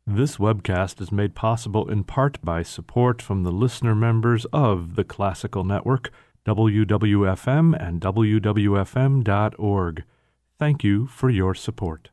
This webcast is made possible in part by support from the listener members of the Classical Network, WWFM and WWFM.org. Thank you for your support.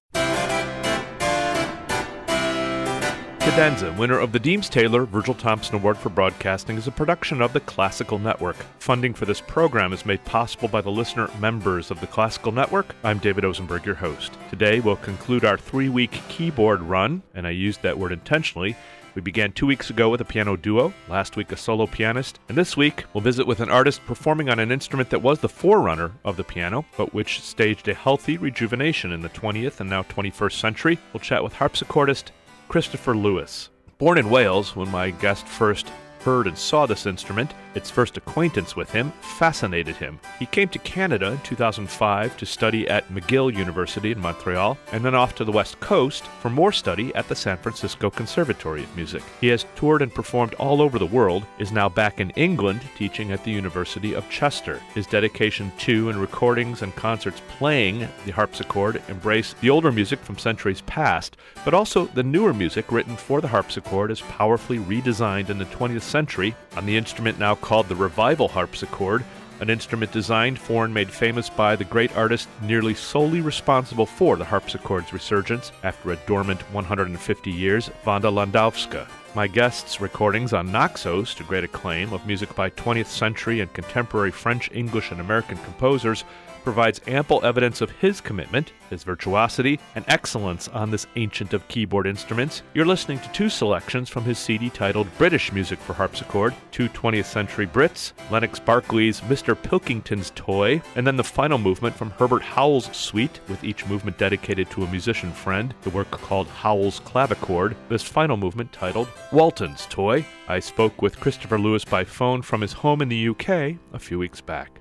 Cadenza, winner of the Deems Taylor Virgil Thompson Award for Broadcasting, is a production of the Classical Network. Funding for this program is made possible by the listener members of the Classical Network. I'm David Osenberg, your host. Today we'll conclude our 3-week keyboard run, and I used that word intentionally. We began 2 weeks ago with a piano duo, last week a solo pianist, and this week we'll visit with an artist performing on an instrument that was the forerunner of the piano, but which staged a healthy rejuvenation in the 20th and now 21st century. We'll chat with harpsichordist Christopher Lewis. Born in Wales, when my guest first heard and saw this instrument, its first acquaintance with him fascinated him. He came to Canada in 2005 to study at McGill University in Montreal, and then off to the West Coast for more study at the San Francisco Conservatory of Music. He has toured and performed all over the world, is now back in England teaching at the University of Chester. His dedication to and recordings and concerts playing the harpsichord embrace the older music from centuries past, but also the newer music written for the harpsichord is powerfully redesigned in the 20th century on the instrument now called the Revival harpsichord, an instrument designed for and made famous by the great artist nearly solely responsible for the harpsichord's resurgence after a dormant 150 years, Wanda Landowska. My guest's recordings on Naxos, to great acclaim, of music by 20th century and contemporary French, English, and American composers provides ample evidence of his commitment, his virtuosity, and excellence on this ancient of keyboard instruments. You're listening to 2 selections from his CD titled British Music for Harpsichord, 2 20th century Brits, Lennox Berkeley's Mr. Pilkington's Toy, and then the final movement from Herbert Howell's suite, with each movement dedicated to a musician friend, the work called Howell's Clavichord, this final movement titled Walton's Toy. I spoke with Christopher Lewis by phone from his home in the UK a few weeks back.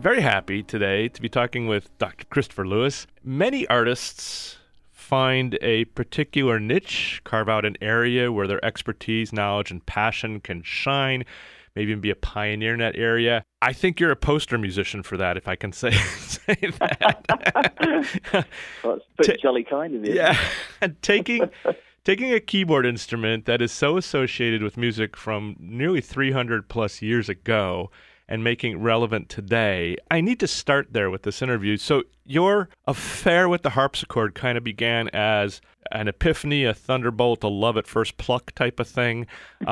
very happy today to be talking with Dr. Christopher Lewis. Many artists find a particular niche, carve out an area where their expertise, knowledge, and passion can shine, maybe even be a pioneer in that area. I think you're a poster musician for that, if I can say that. Well, it's pretty jolly kind of you. Yeah, and taking a keyboard instrument that is so associated with music from nearly 300 plus years ago and making it relevant today. I need to start there with this interview. So your affair with the harpsichord kind of began as an epiphany, a thunderbolt, a love at first pluck type of thing.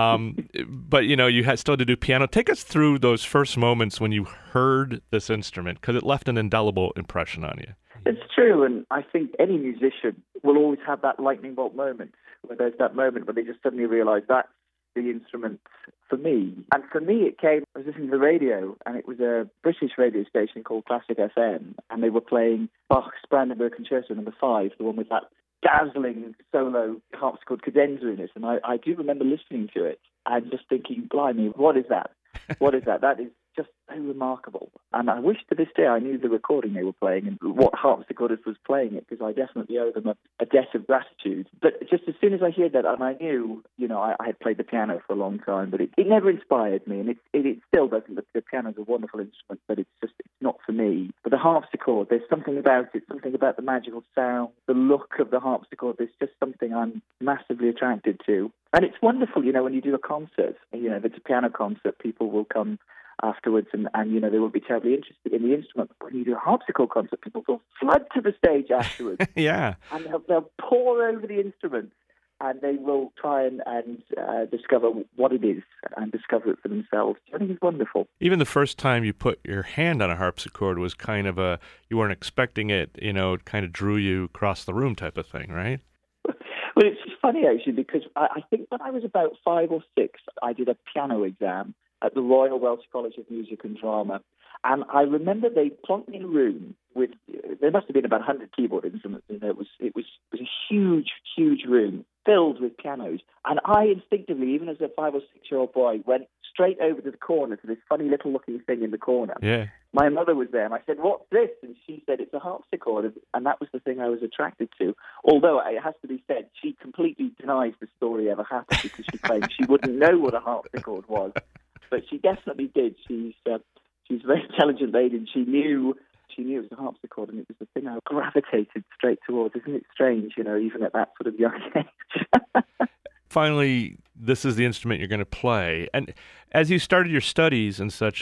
But, you had still to do piano. Take us through those first moments when you heard this instrument, because it left an indelible impression on you. It's true, and I think any musician will always have that lightning bolt moment, where there's that moment where they just suddenly realize that's the instrument for me. And for me, I was listening to the radio, and it was a British radio station called Classic FM, and they were playing Bach's Brandenburg Concerto No. 5, the one with that dazzling solo harpsichord cadenza in it. And I do remember listening to it and just thinking, blimey, what is that? What is that? That is just so remarkable. And I wish to this day I knew the recording they were playing and what harpsichordist was playing it, because I definitely owe them a debt of gratitude. But just as soon as I heard that, and I knew, I had played the piano for a long time, but it never inspired me, and it still doesn't. The piano's a wonderful instrument, but it's not for me. But the harpsichord, there's something about it, something about the magical sound, the look of the harpsichord. There's just something I'm massively attracted to. And it's wonderful, when you do a concert, if it's a piano concert, people will come afterwards and they will be terribly interested in the instrument. But when you do a harpsichord concert, people will flood to the stage afterwards. Yeah. And they'll pour over the instrument, and they will try and discover what it is and discover it for themselves. I think it's wonderful. Even the first time you put your hand on a harpsichord was kind of you weren't expecting it, it kind of drew you across the room type of thing, right? Well, it's funny, actually, because I think when I was about 5 or 6, I did a piano exam at the Royal Welsh College of Music and Drama. And I remember they plonked me in a room with, there must have been about 100 keyboard instruments in there. It was a huge, huge room filled with pianos. And I instinctively, even as a 5 or 6-year-old boy, went straight over to the corner to this funny little looking thing in the corner. Yeah. My mother was there, and I said, "What's this?" And she said, "It's a harpsichord." And that was the thing I was attracted to. Although it has to be said, she completely denies the story ever happened, because she claims she wouldn't know what a harpsichord was. But she definitely did. She's a very intelligent lady, and she knew it was a harpsichord, and it was the thing I gravitated straight towards. Isn't it strange, even at that sort of young age? Finally, this is the instrument you're going to play. And as you started your studies and such,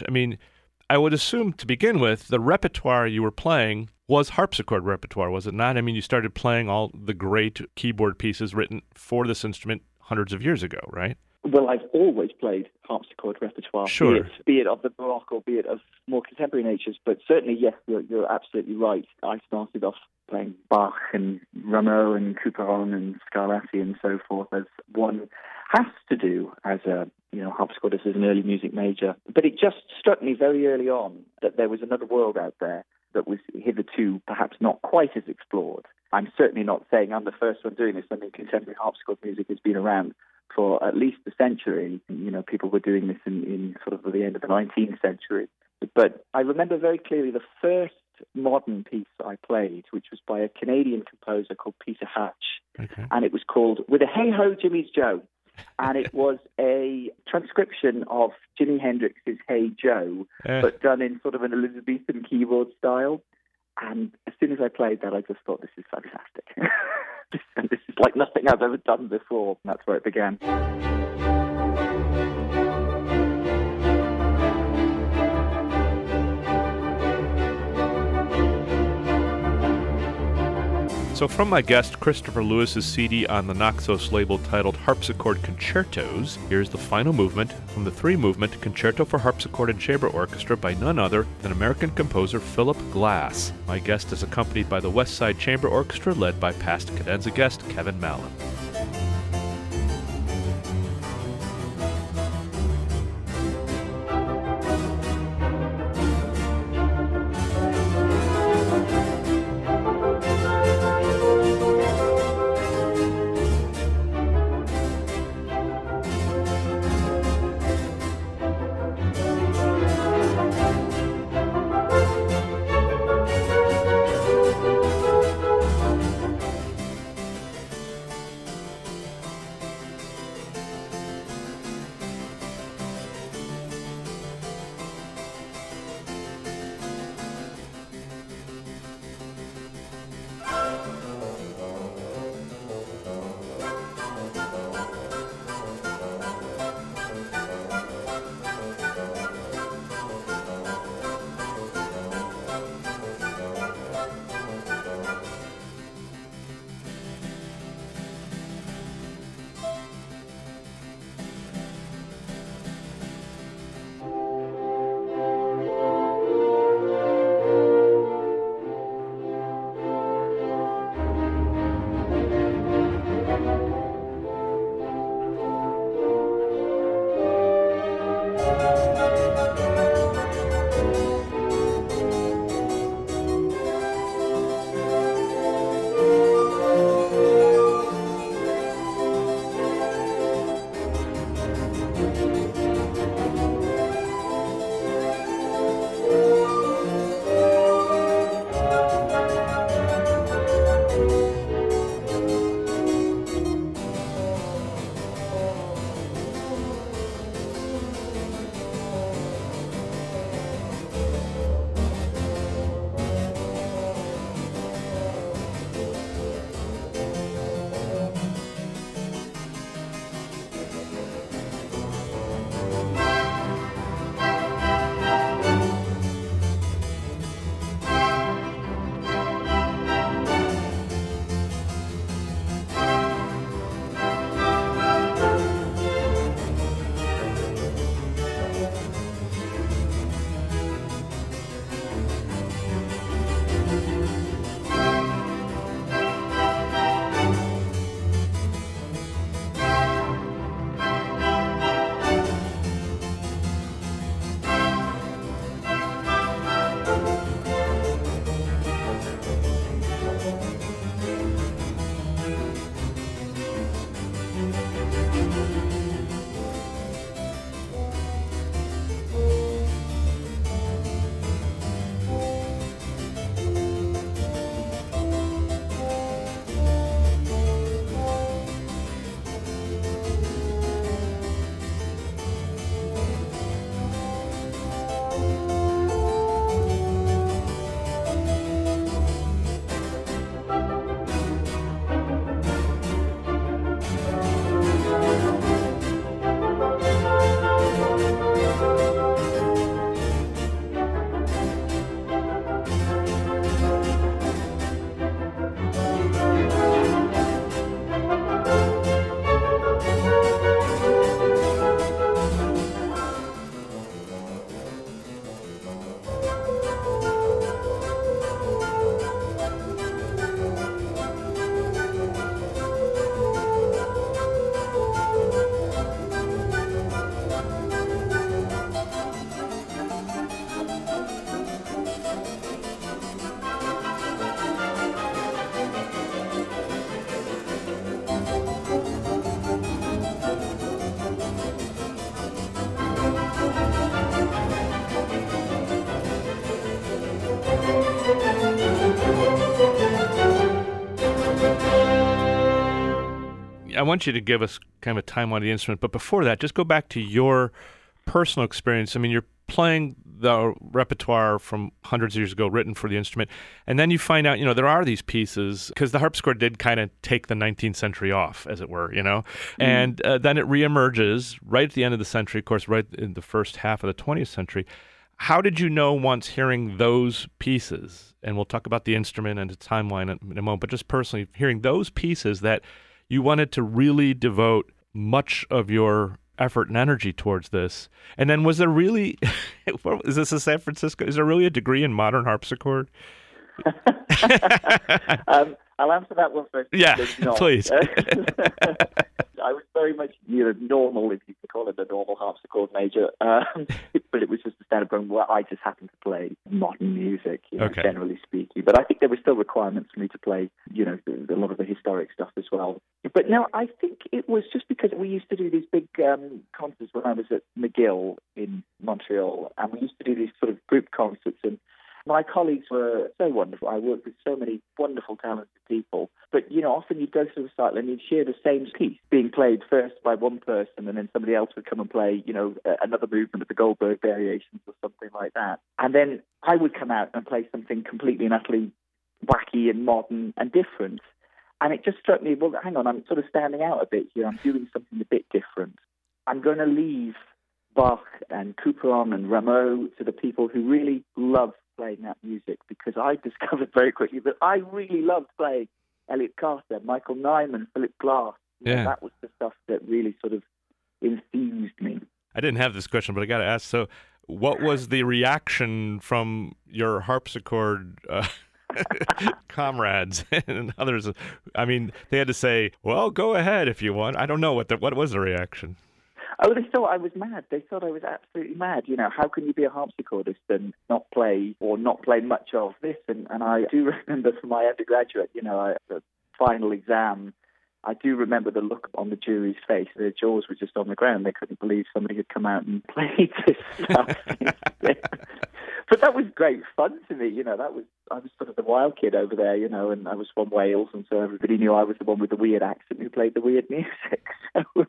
I would assume to begin with, the repertoire you were playing was harpsichord repertoire, was it not? You started playing all the great keyboard pieces written for this instrument hundreds of years ago, right? Well, I've always played harpsichord repertoire, sure. Be it of the Baroque or be it of more contemporary natures. But certainly, yes, you're absolutely right. I started off playing Bach and Rameau and Couperin and Scarlatti and so forth, as one has to do as a harpsichordist, as an early music major. But it just struck me very early on that there was another world out there that was hitherto perhaps not quite as explored. I'm certainly not saying I'm the first one doing this. Contemporary harpsichord music has been around for at least a century. People were doing this in sort of the end of the 19th century. But I remember very clearly the first modern piece I played, which was by a Canadian composer called Peter Hatch. Okay. And it was called With a Hey Ho, Jimmy's Joe. And it was a transcription of Jimi Hendrix's Hey Joe, but done in sort of an Elizabethan keyboard style. And as soon as I played that, I just thought, this is fantastic. This is like nothing I've ever done before. And that's where it began. So from my guest Christopher Lewis's CD on the Naxos label titled Harpsichord Concertos, here's the final movement from the 3-movement Concerto for Harpsichord and Chamber Orchestra by none other than American composer Philip Glass. My guest is accompanied by the West Side Chamber Orchestra led by past cadenza guest Kevin Mallon. I want you to give us kind of a timeline of the instrument, but before that, just go back to your personal experience. I mean, you're playing the repertoire from hundreds of years ago written for the instrument, and then you find out, there are these pieces, because the harpsichord did kind of take the 19th century off, as it were, and then it reemerges right at the end of the century, of course, right in the first half of the 20th century. How did you know once hearing those pieces, and we'll talk about the instrument and its timeline in a moment, but just personally hearing those pieces that you wanted to really devote much of your effort and energy towards this? And then was there really, is this a San Francisco, is there really a degree in modern harpsichord? I'll answer that one first. Yeah, please. I was very much normal, if you could call it a normal harpsichord major, but it was just a standard program where I just happened to play modern music, generally speaking. But I think there were still requirements for me to play, a lot of the historic stuff as well. But no, I think it was just because we used to do these big concerts when I was at McGill in Montreal, and we used to do these sort of group concerts, and my colleagues were so wonderful. I worked with so many wonderful, talented people. But, often you'd go through the cycle and you'd hear the same piece being played first by one person, and then somebody else would come and play, another movement of the Goldberg variations or something like that. And then I would come out and play something completely and utterly wacky and modern and different. And it just struck me, well, hang on, I'm sort of standing out a bit here. I'm doing something a bit different. I'm going to leave Bach and Couperin and Rameau to the people who really love playing that music, because I discovered very quickly that I really loved playing Elliott Carter, Michael Nyman, Philip Glass. That was the stuff that really sort of infused me. I didn't have this question, but I got to ask, so what was the reaction from your harpsichord comrades and others? I mean, they had to say, well, go ahead if you want. I don't know, what was the reaction? Oh, they thought I was mad. They thought I was absolutely mad. How can you be a harpsichordist and not play much of this? And I do remember from my undergraduate, the final exam, I do remember the look on the jury's face. Their jaws were just on the ground. They couldn't believe somebody had come out and played this stuff. But that was great fun to me. I was sort of the wild kid over there, and I was from Wales, and so everybody knew I was the one with the weird accent who played the weird music. So,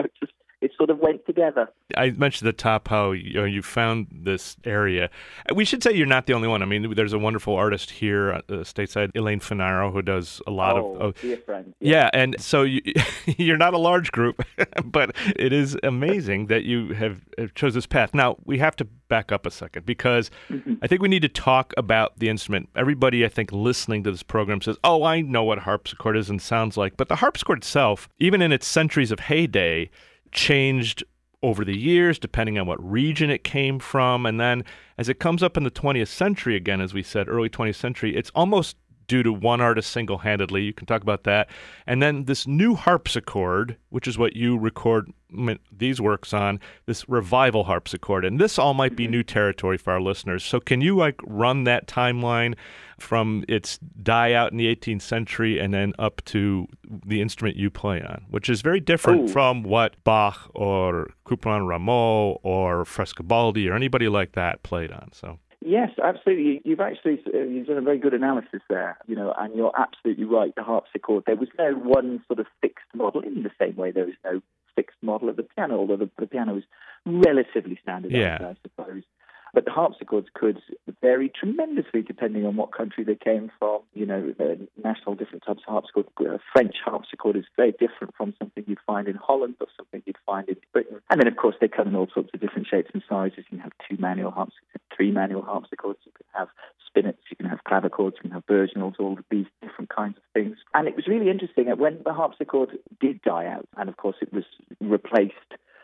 it sort of went together. I mentioned at the top how you found this area. We should say you're not the only one. I mean, there's a wonderful artist here stateside, Elaine Finaro, who does a lot of dear friend. Yeah, and so you're not a large group, but it is amazing that you have chose this path. Now, we have to back up a second, because I think we need to talk about the instrument. Everybody, I think, listening to this program says, oh, I know what a harpsichord is and sounds like. But the harpsichord itself, even in its centuries of heyday, changed over the years, depending on what region it came from. And then as it comes up in the 20th century, again, as we said, early 20th century, it's almost due to one artist single-handedly. You can talk about that. And then this new harpsichord, which is what you record these works on, this revival harpsichord. And this all might be new territory for our listeners. So can you run that timeline from its die out in the 18th century and then up to the instrument you play on, which is very different from what Bach or Couperin Rameau or Frescobaldi or anybody like that played on. So. Yes, absolutely. You've done a very good analysis there, and you're absolutely right. The harpsichord, there was no one sort of fixed model, in the same way there was no fixed model of the piano, although the piano was relatively standardized, I suppose. But the harpsichords could vary tremendously depending on what country they came from. National different types of harpsichord. A French harpsichord is very different from something you'd find in Holland or something you'd find in Britain. And then, of course, they come in all sorts of different shapes and sizes. You can have 2-manual harpsichords, 3-manual harpsichords. You can have spinets, you can have clavichords, you can have virginals, all of these different kinds of things. And it was really interesting that when the harpsichord did die out, and of course it was replaced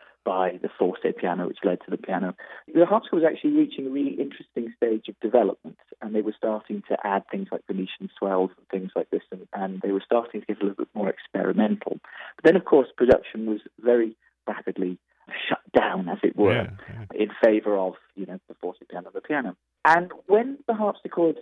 by the forte piano, which led to the piano, the harpsichord was actually reaching a really interesting stage of development, and they were starting to add things like Venetian swells and things like this, and they were starting to get a little bit more experimental. But then, of course, production was very rapidly shut down, as it were, in favor of, the forte piano and the piano. And when the harpsichord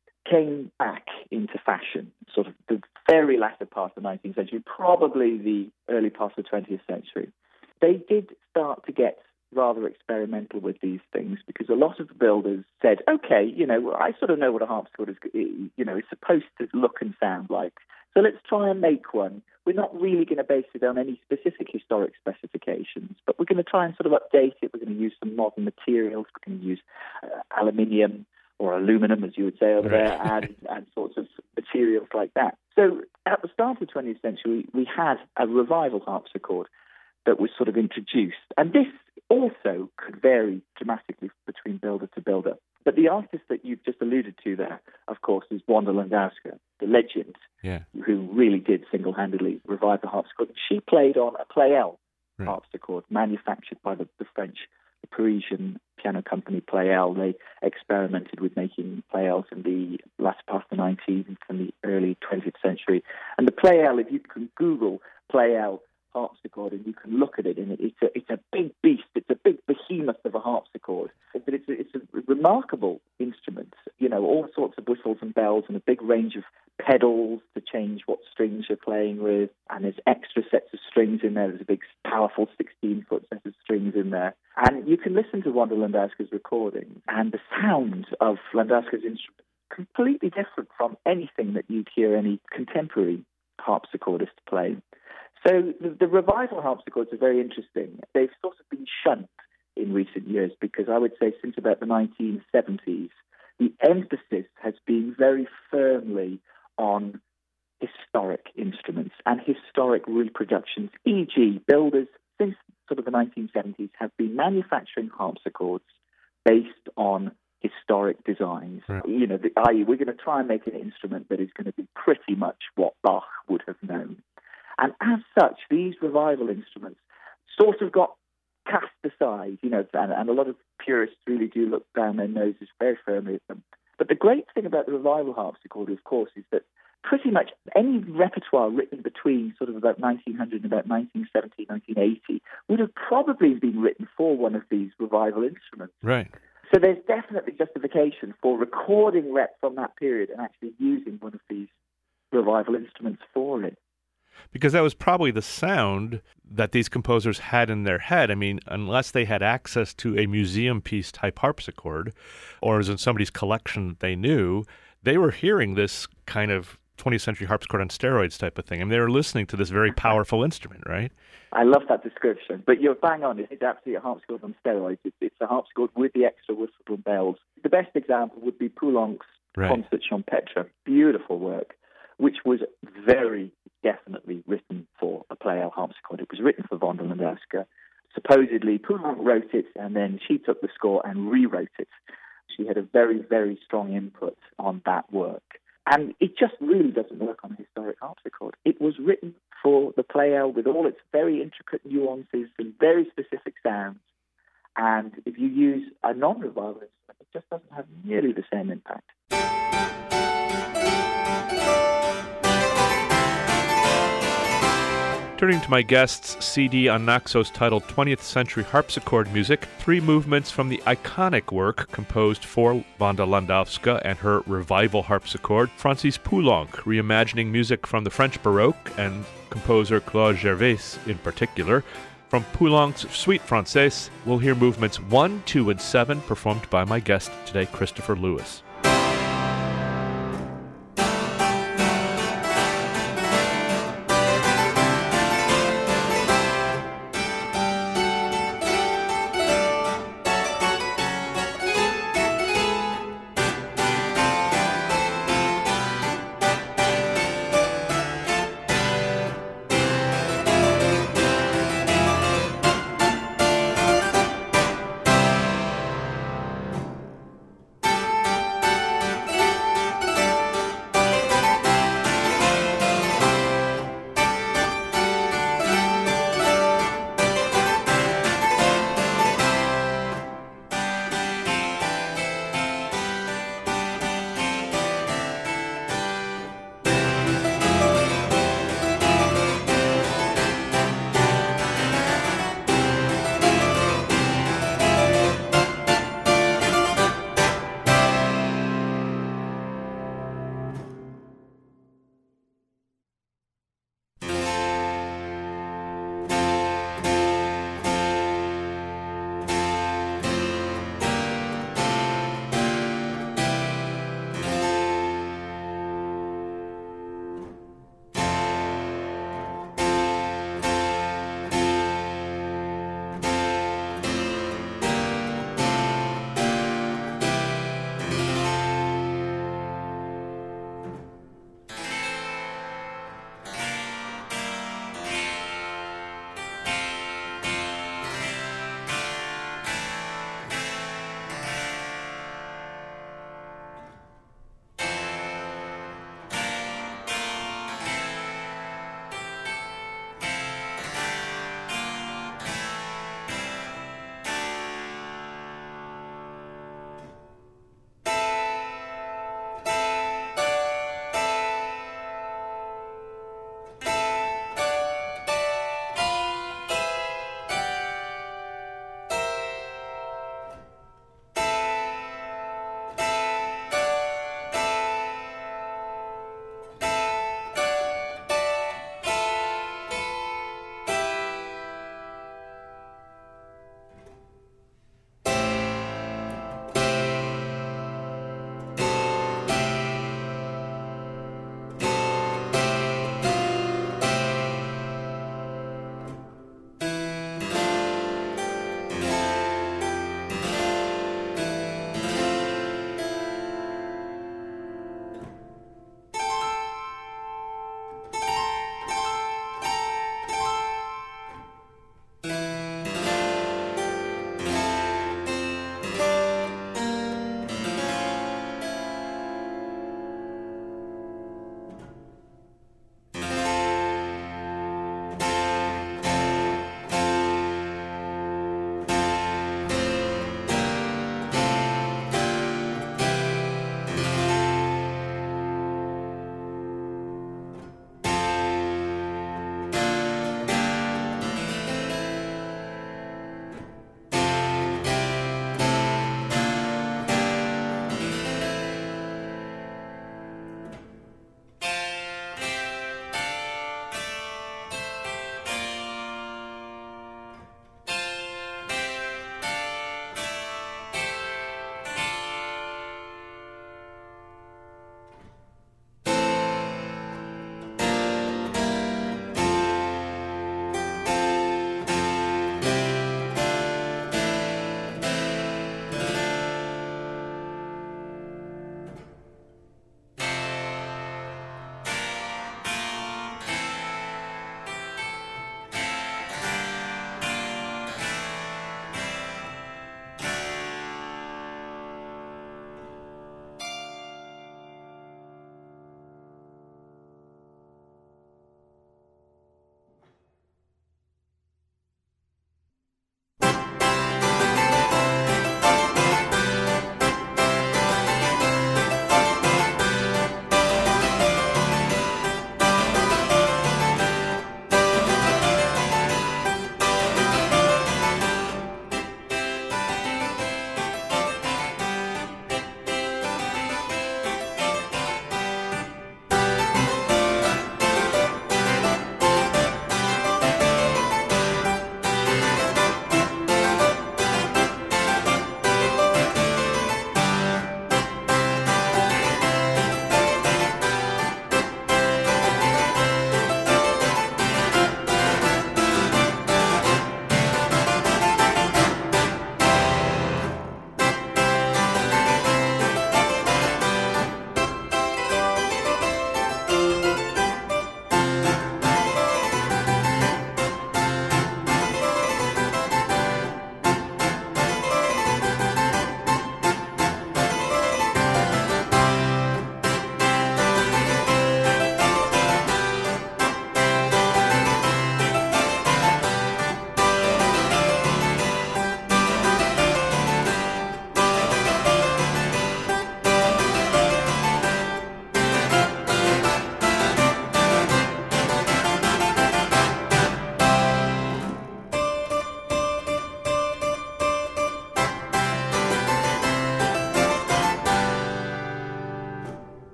came back into fashion, sort of the very latter part of the 19th century, probably the early part of the 20th century, they did start to get rather experimental with these things because a lot of the builders said, okay, I sort of know what a harpsichord is supposed to look and sound like. So let's try and make one. We're not really going to base it on any specific historic specifications, but we're going to try and sort of update it. We're going to use some modern materials. We're going to use aluminium or aluminum, as you would say over there, and sorts of materials like that. So at the start of the 20th century, we had a revival harpsichord that was sort of introduced. And this also could vary dramatically between builder to builder. But the artist that you've just alluded to there, of course, is Wanda Landowska, the legend, who really did single-handedly revive the harpsichord. She played on a Pleyel harpsichord manufactured by the French, the Parisian piano company Pleyel. They experimented with making Pleyels in the latter part of the 19th and the early 20th century. And the Pleyel, if you can Google Pleyel harpsichord and you can look at it, and it's a big beast. It's a big behemoth of a harpsichord. But it's a remarkable instrument. All sorts of whistles and bells and a big range of pedals to change what strings you're playing with. And there's extra sets of strings in there. There's a big, powerful 16-foot set of strings in there. And you can listen to Wanda Landowska's recording, and the sound of Landowska's instrument completely different from anything that you'd hear any contemporary harpsichordist play. So the revival harpsichords are very interesting. They've sort of been shunned in recent years because I would say since about the 1970s, the emphasis has been very firmly on historic instruments and historic reproductions, e.g. builders since sort of the 1970s have been manufacturing harpsichords based on historic designs. Right. I.e. we're going to try and make an instrument that is going to be pretty much what Bach would have known. And as such, these revival instruments sort of got cast aside, and a lot of purists really do look down their noses very firmly at them. But the great thing about the revival harpsichord, of course, is that pretty much any repertoire written between sort of about 1900 and about 1970, 1980 would have probably been written for one of these revival instruments. Right. So there's definitely justification for recording rep from that period and actually using one of these revival instruments for it. Because that was probably the sound that these composers had in their head. I mean, unless they had access to a museum piece type harpsichord, or was in somebody's collection that they knew, they were hearing this kind of 20th century harpsichord on steroids type of thing. I mean, they were listening to this very powerful instrument, right? I love that description. But you're bang on. It's absolutely a harpsichord on steroids. It's a harpsichord with the extra whistle and bells. The best example would be Poulenc's Concert Champêtre. Beautiful work, which was very definitely written for a Pleyel harpsichord. It was written for Wanda Landowska. Supposedly, Poulenc wrote it, and then she took the score and rewrote it. She had a very, very strong input on that work. And it just really doesn't work on a historic harpsichord. It was written for the Pleyel with all its very intricate nuances and very specific sounds. And if you use a non-revival instrument, it just doesn't have nearly the same impact. Turning to my guest's CD on Naxos titled 20th Century Harpsichord Music, 3 movements from the iconic work composed for Wanda Landowska and her revival harpsichord, Francis Poulenc, reimagining music from the French Baroque and composer Claude Gervais in particular. From Poulenc's Suite Francaise, we'll hear movements 1, 2, and 7 performed by my guest today, Christopher Lewis.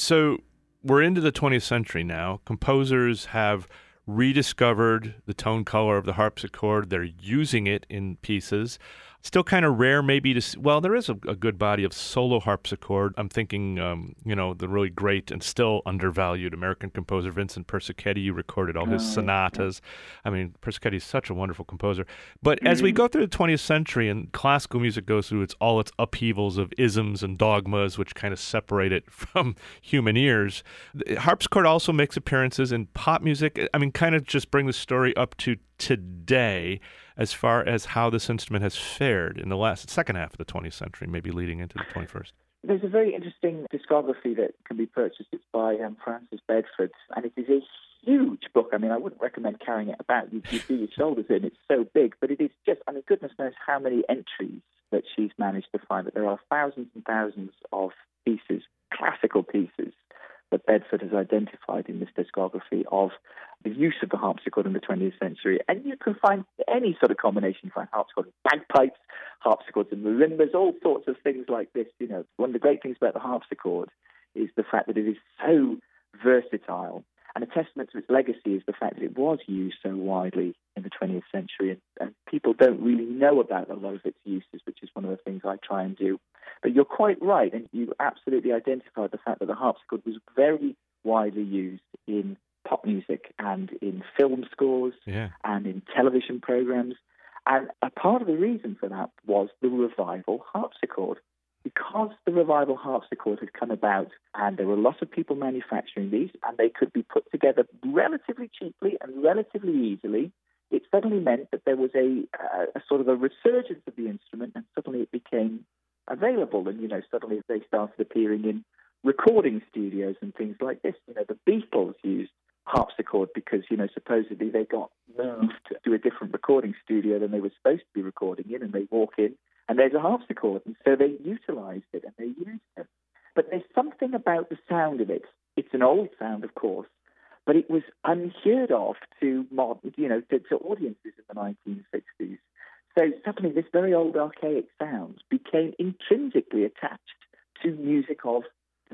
So we're into the 20th century now. Composers have rediscovered the tone color of the harpsichord. They're using it in pieces. Still kind of rare maybe to see. Well, there is a good body of solo harpsichord. I'm thinking, the really great and still undervalued American composer Vincent Persichetti. You recorded all his sonatas. I mean, Persichetti is such a wonderful composer. But as we go through the 20th century and classical music goes through all its upheavals of isms and dogmas, which kind of separate it from human ears, the harpsichord also makes appearances in pop music. I mean, kind of just bring the story up to today as far as how this instrument has fared in the second half of the 20th century, maybe leading into the 21st. There's a very interesting discography that can be purchased. It's by Frances Bedford, and it is a huge book. I mean, I wouldn't recommend carrying it about. You do your shoulders in. It's so big, but it is just, I mean, goodness knows how many entries that she's managed to find. But there are thousands and thousands of pieces, classical pieces, that Bedford has identified in this discography of the use of the harpsichord in the 20th century. And you can find any sort of combination. You find harpsichord and bagpipes, harpsichords and marimbas, all sorts of things like this. You know, one of the great things about the harpsichord is the fact that it is so versatile. And a testament to its legacy is the fact that it was used so widely in the 20th century. And people don't really know about a lot of its uses, which is one of the things I try and do. But you're quite right, and you absolutely identified the fact that the harpsichord was very widely used in pop music and in film scores and in television programs. And a part of the reason for that was the revival harpsichord. Because the revival harpsichord had come about and there were lots of people manufacturing these and they could be put together relatively cheaply and relatively easily, it suddenly meant that there was a sort of a resurgence of the instrument, and suddenly it became available. And, suddenly they started appearing in recording studios and things like this. The Beatles used harpsichord because, supposedly they got moved to a different recording studio than they were supposed to be recording in, and they walk in and there's a harpsichord. And so they utilized it and they used it. But there's something about the sound of it. It's an old sound, of course, but it was unheard of to modern, to audiences in the 1960s. So suddenly this very old archaic sound became intrinsically attached to music of the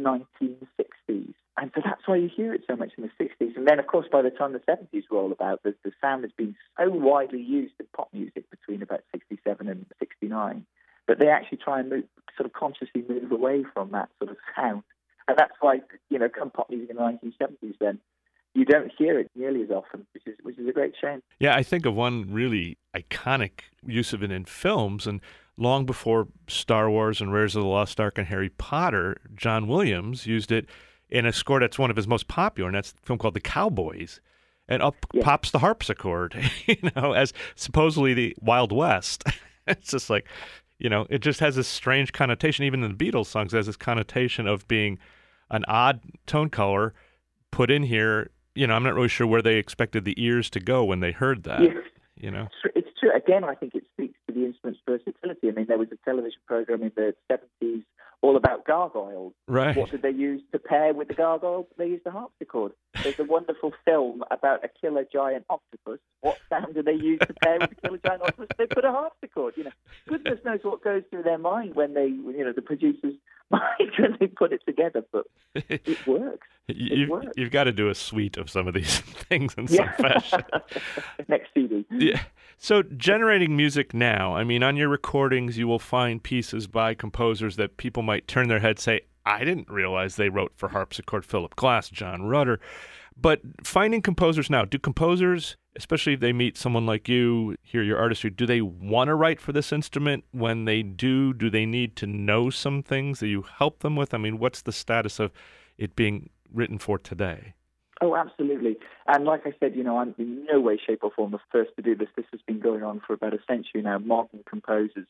1960s. And so that's why you hear it so much in the 60s. And then, of course, by the time the 70s roll about, the sound has been so widely used in pop music between about 67 and 69 that they actually try and sort of consciously move away from that sort of sound. And that's why, come pop music in the 1970s then, you don't hear it nearly as often, which is a great shame. Yeah, I think of one really iconic use of it in films, and long before Star Wars and Raiders of the Lost Ark and Harry Potter, John Williams used it in a score that's one of his most popular, and that's a film called The Cowboys. And up pops the harpsichord, as supposedly the Wild West. It's just like, it just has this strange connotation. Even in the Beatles songs, it has this connotation of being an odd tone color put in here. I'm not really sure where they expected the ears to go when they heard that. Yes. It's true. Again, I think it speaks to the instrument's versatility. I mean, there was a television program in the 70s all about gargoyles. Right. What did they use to pair with the gargoyles? They used the harpsichord. There's a wonderful film about a killer giant octopus. What sound do they use to pair with the killer giant octopus? They put a harpsichord. Goodness knows what goes through their mind when they, the producers' mind when they put it together. But it works. You've got to do a suite of some of these things in some fashion. Next CD. Yeah. So generating music now, I mean, on your recordings, you will find pieces by composers that people might turn their head, say, I didn't realize they wrote for harpsichord, Philip Glass, John Rutter. But finding composers now, do composers, especially if they meet someone like you, hear your artistry, do they want to write for this instrument? When they do they need to know some things that you help them with? I mean, what's the status of it being written for today? Oh, absolutely. And like I said, I'm in no way, shape or form the first to do this. This has been going on for about a century now. Modern composers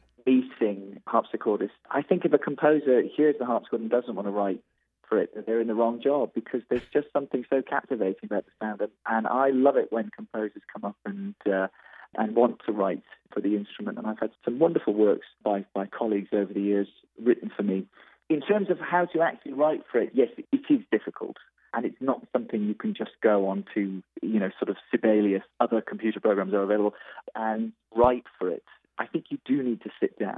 meeting harpsichordists. I think if a composer hears the harpsichord and doesn't want to write for it, they're in the wrong job, because there's just something so captivating about the sound. And I love it when composers come up and want to write for the instrument. And I've had some wonderful works by colleagues over the years written for me. In terms of how to actually write for it, yes, it is difficult. And it's not something you can just go on to, sort of Sibelius, other computer programs are available, and write for it. I think you do need to sit down.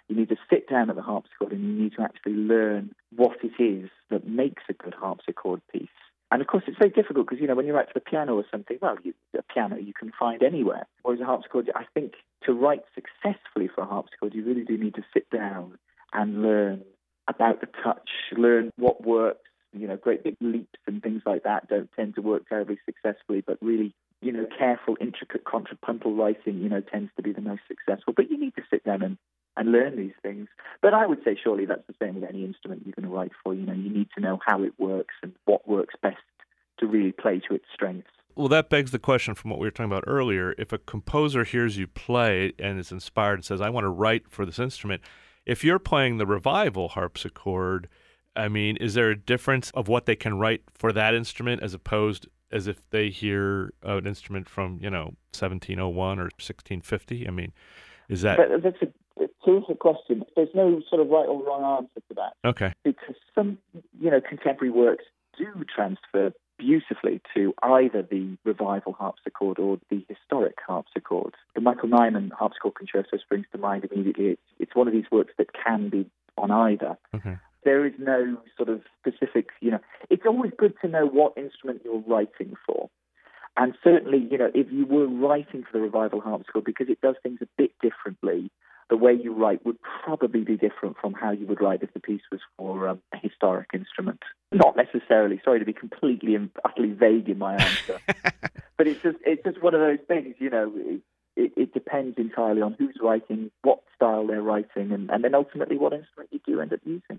You need to sit down at the harpsichord and you need to actually learn what it is that makes a good harpsichord piece. And of course, it's very difficult because, when you write for the piano or something, a piano you can find anywhere. Whereas a harpsichord, I think to write successfully for a harpsichord, you really do need to sit down and learn about the touch, learn what works. Great big leaps and things like that don't tend to work terribly successfully, but really, careful, intricate contrapuntal writing, tends to be the most successful. But you need to sit down and learn these things. But I would say surely that's the same with any instrument you're going to write for. You need to know how it works and what works best to really play to its strengths. Well, that begs the question from what we were talking about earlier. If a composer hears you play and is inspired and says, I want to write for this instrument, if you're playing the revival harpsichord, is there a difference of what they can write for that instrument as opposed as if they hear an instrument from, 1701 or 1650? Is that... That's a terrific question. There's no sort of right or wrong answer to that. Okay. Because some, contemporary works do transfer beautifully to either the revival harpsichord or the historic harpsichord. The Michael Nyman harpsichord concerto springs to mind immediately. It's one of these works that can be on either. Okay. There is no sort of specific, it's always good to know what instrument you're writing for. And certainly, if you were writing for the revival harpsichord, because it does things a bit differently, the way you write would probably be different from how you would write if the piece was for a historic instrument. Not necessarily. Sorry to be completely and utterly vague in my answer. But it's just one of those things, it depends entirely on who's writing, what style they're writing, and then ultimately what instrument you do end up using.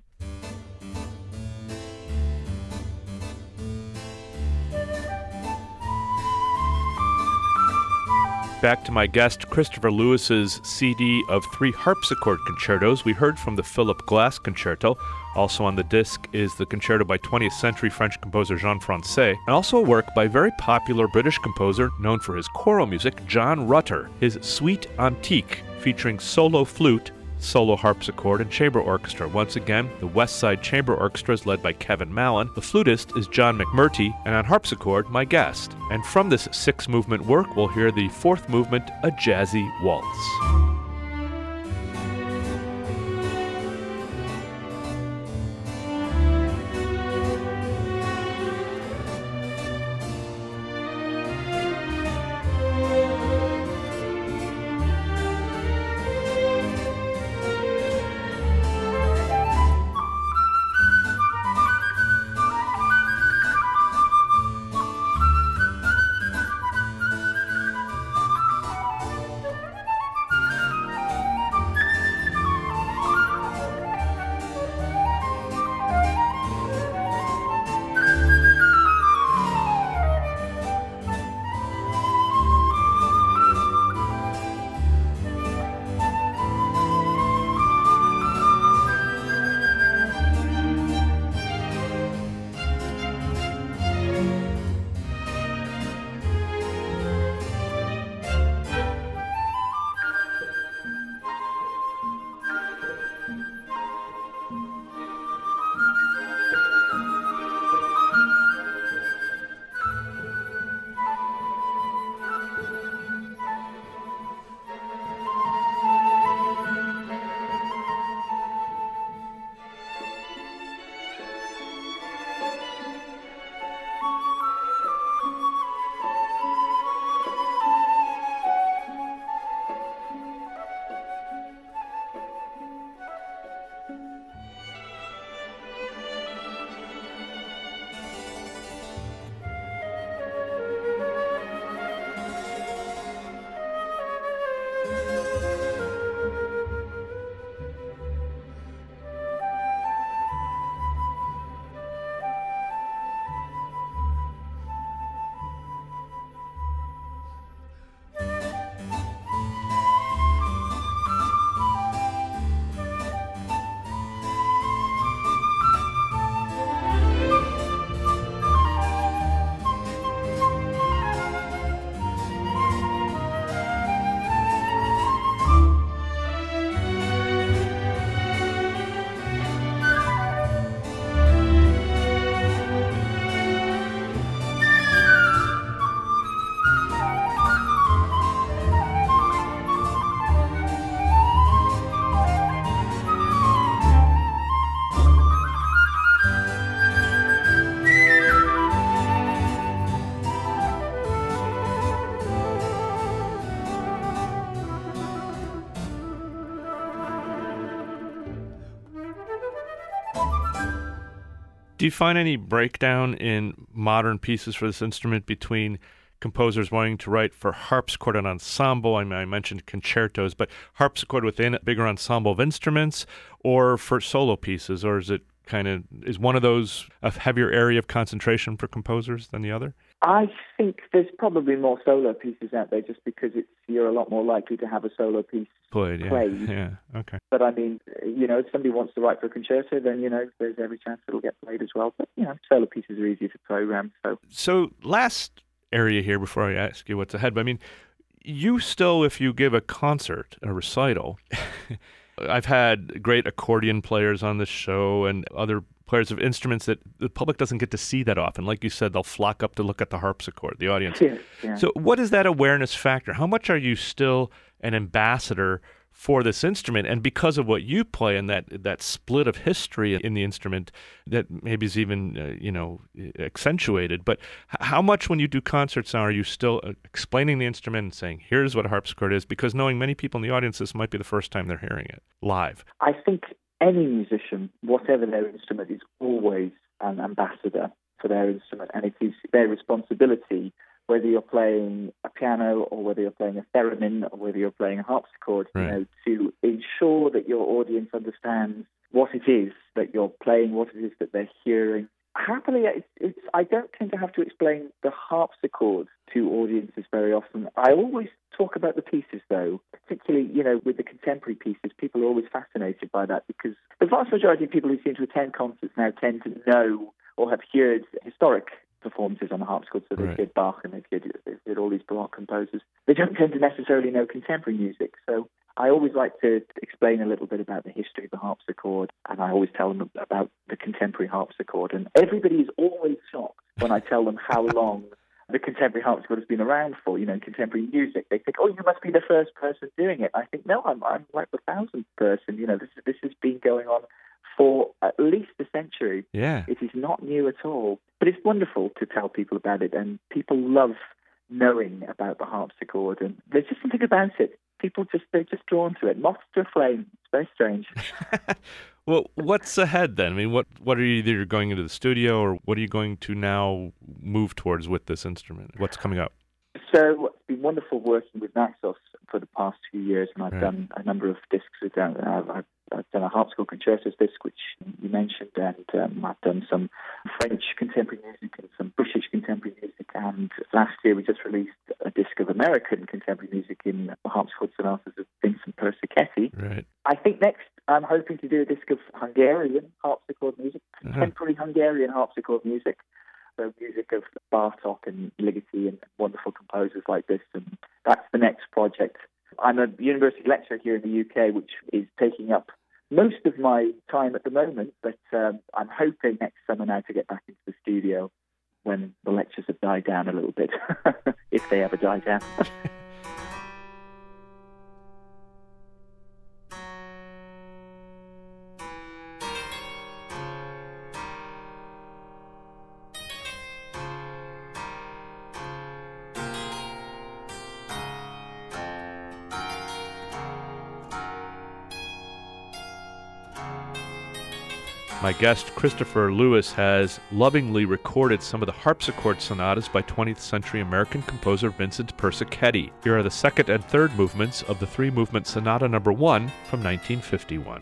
Back to my guest, Christopher Lewis's CD of 3 harpsichord concertos. We heard from the Philip Glass Concerto. Also on the disc is the concerto by 20th century French composer Jean Francais, and also a work by very popular British composer known for his choral music, John Rutter, his Suite Antique, featuring solo flute, solo harpsichord, and chamber orchestra. Once again, the West Side Chamber Orchestra is led by Kevin Mallon. The flutist is John McMurtry, and on harpsichord, my guest. And from this 6-movement work, we'll hear the 4th movement, a jazzy waltz. Do you find any breakdown in modern pieces for this instrument between composers wanting to write for harpsichord and ensemble? I mean, I mentioned concertos, but harpsichord within a bigger ensemble of instruments, or for solo pieces, or is one of those a heavier area of concentration for composers than the other? I think there's probably more solo pieces out there just because you're a lot more likely to have a solo piece played. Yeah, okay. But I mean, if somebody wants to write for a concerto, then, there's every chance it'll get played as well. But, solo pieces are easier to program. So last area here before I ask you what's ahead, but I mean, you still, if you give a concert, a recital, I've had great accordion players on this show and other players of instruments that the public doesn't get to see that often. Like you said, they'll flock up to look at the harpsichord, the audience. Yeah. So what is that awareness factor? How much are you still an ambassador for this instrument? And because of what you play and that split of history in the instrument that maybe is even, accentuated, but how much when you do concerts now are you still explaining the instrument and saying, here's what a harpsichord is? Because knowing many people in the audience, this might be the first time they're hearing it live. I think any musician, whatever their instrument, is always an ambassador for their instrument, and it is their responsibility, whether you're playing a piano or whether you're playing a theremin or whether you're playing a harpsichord, right, to ensure that your audience understands what it is that you're playing, what it is that they're hearing. Happily, I don't tend to have to explain the harpsichord to audiences very often. I always talk about the pieces, though, particularly, with the contemporary pieces. People are always fascinated by that because the vast majority of people who seem to attend concerts now tend to know or have heard historic performances on the harpsichord. So they've heard Bach and they've heard all these Baroque composers. They don't tend to necessarily know contemporary music. So I always like to explain a little bit about the history of the harpsichord, and I always tell them about the contemporary harpsichord. And everybody is always shocked when I tell them how long the contemporary harpsichord has been around for, in contemporary music. They think, oh, you must be the first person doing it. I think, no, I'm like the 1,000th person. This has been going on for at least a century. Yeah. It is not new at all. But it's wonderful to tell people about it, and people love knowing about the harpsichord, and there's just something about it. They're just drawn to it. Moths to a flame. It's very strange. Well, what's ahead then? I mean, what are you either going into the studio or what are you going to now move towards with this instrument? What's coming up? So it's been wonderful working with Naxos for the past few years, and I've done a number of discs with them. I've done a harpsichord concertos disc, which you mentioned, and I've done some French contemporary music and some British contemporary music. And last year we just released a disc of American contemporary music in the harpsichord sonatas of Vincent Persichetti. Right. I think next I'm hoping to do a disc of Hungarian harpsichord music, contemporary Hungarian harpsichord music. So music of Bartók and Ligeti and wonderful composers like this, and that's the next project. I'm a university lecturer here in the UK, which is taking up most of my time at the moment, but I'm hoping next summer now to get back into the studio when the lectures have died down a little bit, if they ever die down. My guest, Christopher Lewis, has lovingly recorded some of the harpsichord sonatas by 20th century American composer Vincent Persichetti. Here are the second and third movements of the three-movement Sonata No. 1 from 1951.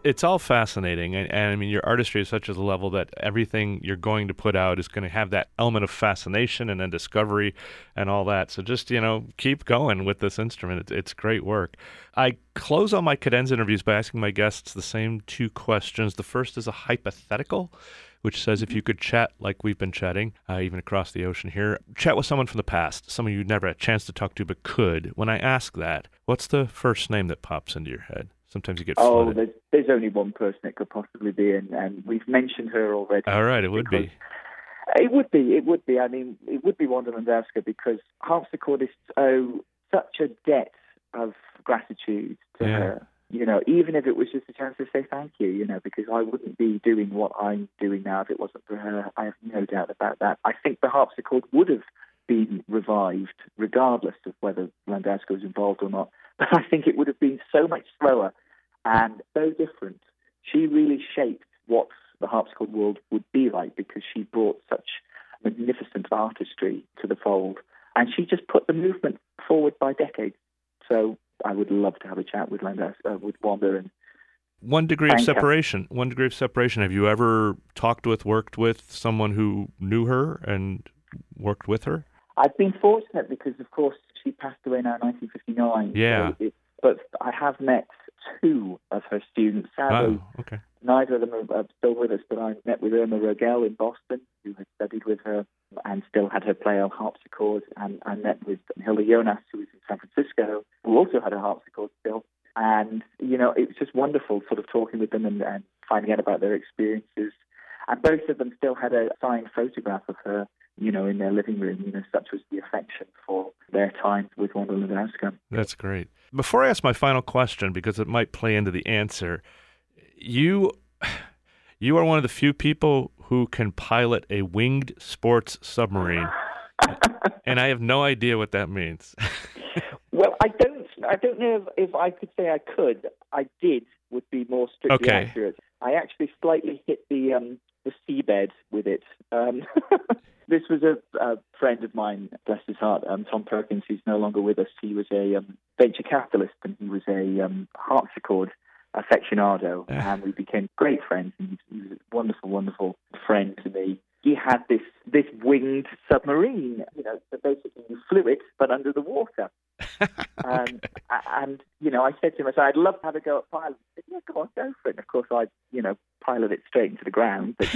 It's all fascinating, and I mean, your artistry is such a level that everything you're going to put out is going to have that element of fascination and then discovery and all that. So just, keep going with this instrument. It's great work. I close all my cadenza interviews by asking my guests the same two questions. The first is a hypothetical, which says if you could chat like we've been chatting, even across the ocean here, chat with someone from the past, someone you never had a chance to talk to but could. When I ask that, what's the first name that pops into your head? Sometimes you get flooded. There's only one person it could possibly be, and we've mentioned her already. All right, it would be. It would be. I mean, it would be Wanda Landowska, because harpsichordists owe such a debt of gratitude to her. Even if it was just a chance to say thank you, because I wouldn't be doing what I'm doing now if it wasn't for her. I have no doubt about that. I think the harpsichord would have been revived regardless of whether Landowska was involved or not. But I think it would have been so much slower and so different. She really shaped what the harpsichord world would be like, because she brought such magnificent artistry to the fold, and she just put the movement forward by decades. So I would love to have a chat with Wanda. And One degree of separation. Have you ever worked with someone who knew her and worked with her? I've been fortunate because, of course, she passed away now in 1959. Yeah. But I have met two of her students. Sadly, neither of them are still with us, but I met with Irma Rogel in Boston, who had studied with her and still had her play on harpsichord. And I met with Hilda Jonas, who was in San Francisco, who also had a harpsichord still. And, it was just wonderful sort of talking with them and finding out about their experiences. And both of them still had a signed photograph of her, in their living room. Such was the affection for their time with Wanda Landowska. That's great. Before I ask my final question, because it might play into the answer, you are one of the few people who can pilot a winged sports submarine, and I have no idea what that means. Well, I don't know if I could say I could. I did would be more strictly accurate. I actually slightly hit the seabed with it. This was a friend of mine, bless his heart, Tom Perkins, who's no longer with us. He was a venture capitalist, and he was a harpsichord aficionado, and we became great friends. And he was a wonderful, wonderful friend to me. He had this winged submarine, so basically you flew it, but under the water. And I said to him, I'd love to have a go at piloting. He said, yeah, go on, go for it. And of course, I pilot it straight into the ground. But,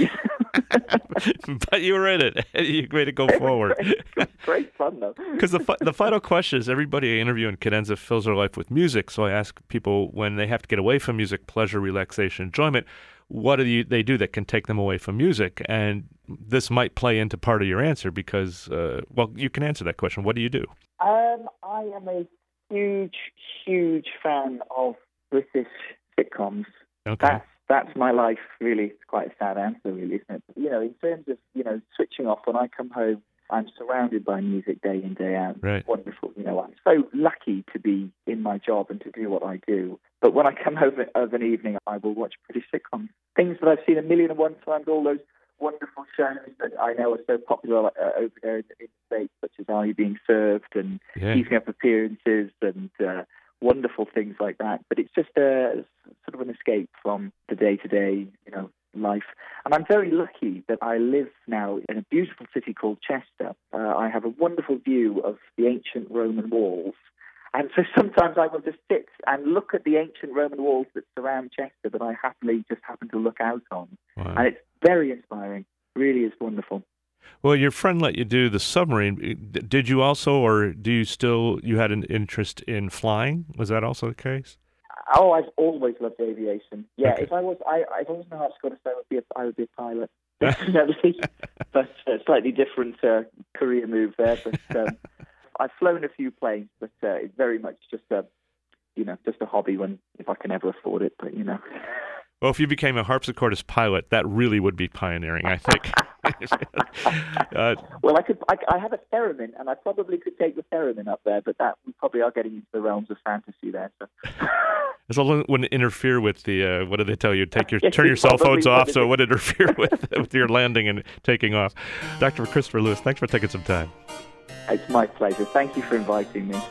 but you were in it. You made it go forward. Great fun, though. Because the final question is, everybody I interview in Cadenza fills their life with music. So I ask people, when they have to get away from music, pleasure, relaxation, enjoyment, what do they do that can take them away from music? And this might play into part of your answer because, you can answer that question. What do you do? I am a huge, huge fan of British sitcoms. Okay. That's my life, really. It's quite a sad answer, really, isn't it? In terms of, switching off, when I come home, I'm surrounded by music day in, day out. Right. It's wonderful. I'm so lucky to be in my job and to do what I do. But when I come home of an evening, I will watch British sitcoms. Things that I've seen a million and one times, all those wonderful shows that I know are so popular over there in the States, such as Are You Being Served and Keeping Up Appearances and wonderful things like that. But it's just a sort of an escape from the day-to-day, life. And I'm very lucky that I live now in a beautiful city called Chester. I have a wonderful view of the ancient Roman walls. And so sometimes I will just sit and look at the ancient Roman walls that surround Chester that I happily just happen to look out on. Wow. And it's very inspiring. Really is wonderful. Well, your friend let you do the submarine. Did you also, or do you still, you had an interest in flying? Was that also the case? Oh, I've always loved aviation. Yeah, Okay. if I wasn't a harpsichordist, I would be a pilot. Definitely. But a slightly different career move there. But I've flown a few planes, but it's very much just a hobby if I can ever afford it. But Well, if you became a harpsichordist pilot, that really would be pioneering, I think. Well, I have a theremin, and I probably could take the theremin up there, but we probably are getting into the realms of fantasy there. So. As long as it wouldn't interfere with the, what do they tell you? Turn your cell phones off so it wouldn't interfere with your landing and taking off. Dr. Christopher Lewis, thanks for taking some time. It's my pleasure. Thank you for inviting me.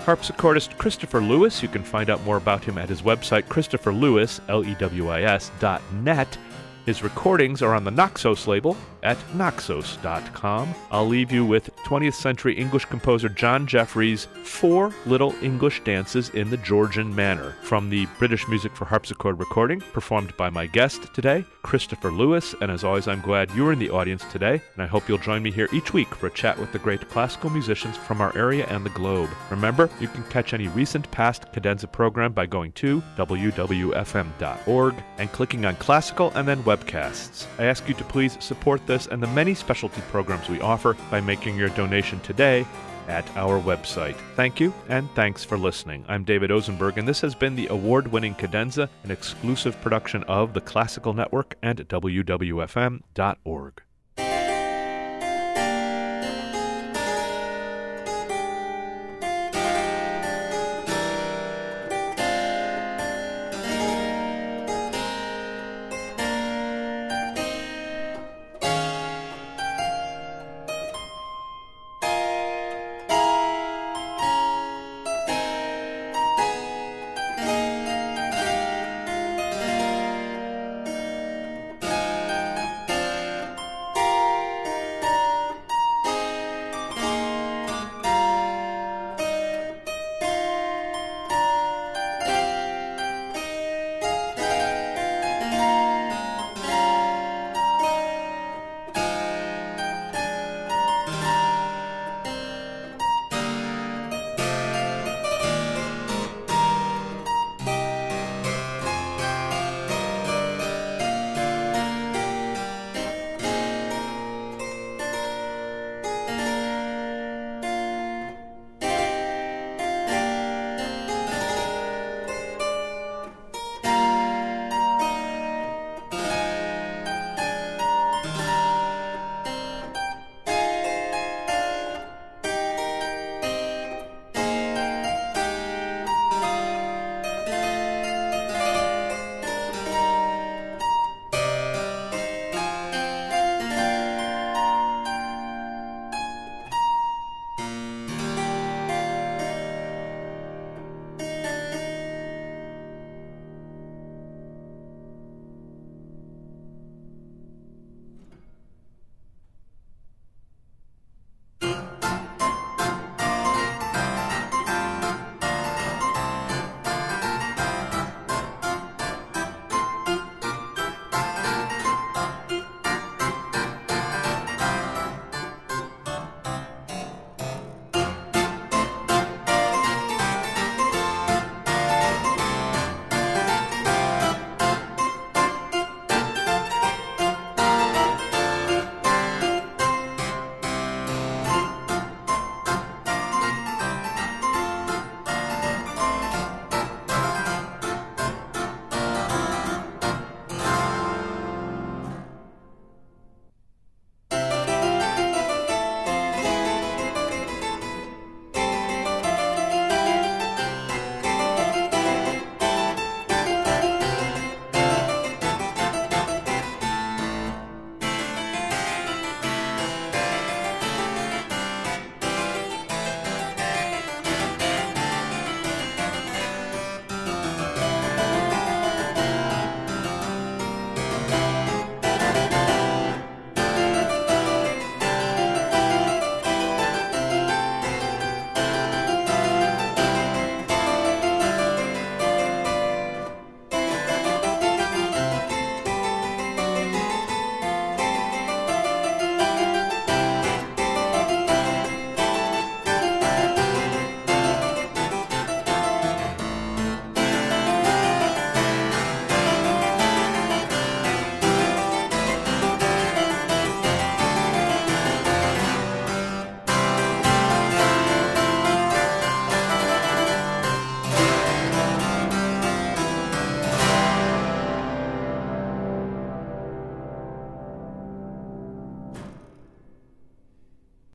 harpsichordist Christopher Lewis. You can find out more about him at his website, ChristopherLewis.net. His recordings are on the Naxos label at naxos.com. I'll leave you with 20th century English composer John Jeffries' 4 Little English Dances in the Georgian Manner from the British Music for Harpsichord recording performed by my guest today, Christopher Lewis. And as always, I'm glad you're in the audience today, and I hope you'll join me here each week for a chat with the great classical musicians from our area and the globe. Remember, you can catch any recent past Cadenza program by going to wwfm.org and clicking on Classical and then Webcasts. I ask you to please support this and the many specialty programs we offer by making your donation today at our website. Thank you, and thanks for listening. I'm David Ozenberg, and this has been the award-winning Cadenza, an exclusive production of the Classical Network and WWFM.org.